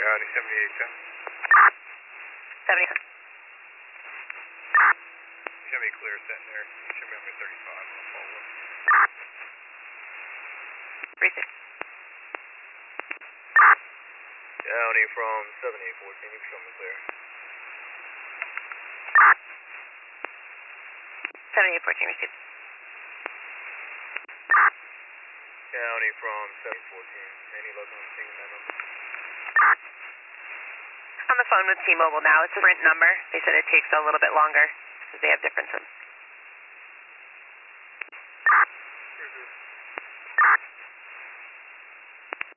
County 7810. 70. Show me clear setting there. Show me on my 35 on the follow. 36. County from 7814, you can show me clear. 7814, received. County from 7814, any local on scene, that number? On the phone with T-Mobile now. It's a Sprint number. They said it takes a little bit longer because they have different